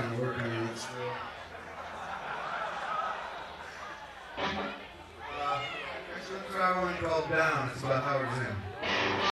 kind of working on it still. It's a traveling called Down. It's about Howard Zinn.